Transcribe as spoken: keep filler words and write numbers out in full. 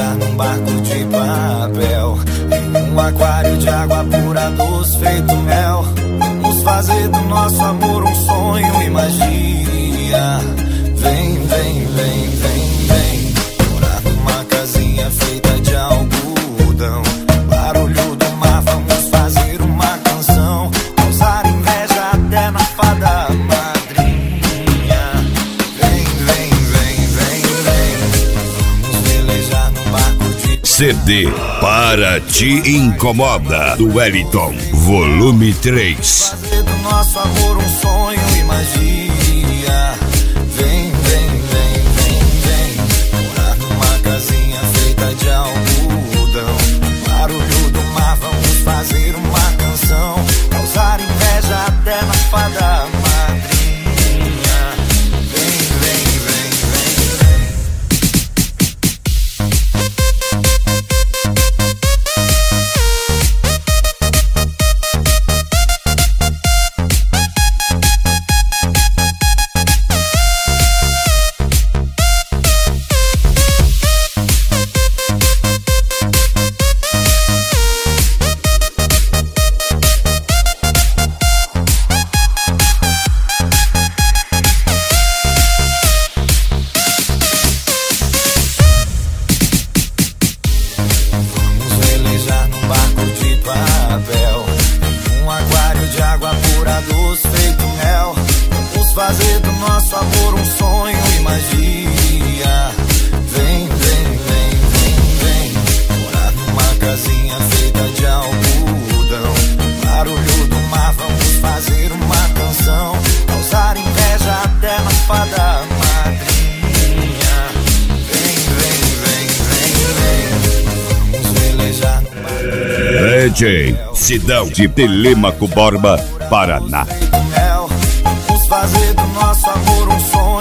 velejar num barco de papel, em um aquário de água pura, doce feito mel. Vamos fazer do nosso amor um sonho e magia. Vem, vem, vem, vem, vem. Morar numa casinha feita de algodão, barulho do mar, vamos fazer uma canção. Causar inveja até na fada madrinha. Vem, vem, vem, vem, vem. Vamos velejar num barco de... C D Para Te Incomoda, do Wellington, volume três. Fazer do nosso amor um sonho e magia. Vem, vem, vem, vem, vem. Morar numa casinha feita de algodão, barulho do mar, vamos fazer uma canção. Causar inveja até na fada madrinha. Vem, vem, vem, vem, vem. Fazer do nosso amor um sonho e magia. Vem, vem, vem, vem, vem. Morar numa casinha feita de algodão, barulho do mar, vamos fazer uma canção. Causar inveja até na fada madrinha. Vem, vem, vem, vem, vem. Vamos velejar no mar. D J Sidão de Telêmaco Borba, Paraná. Fazer do nosso amor um sonho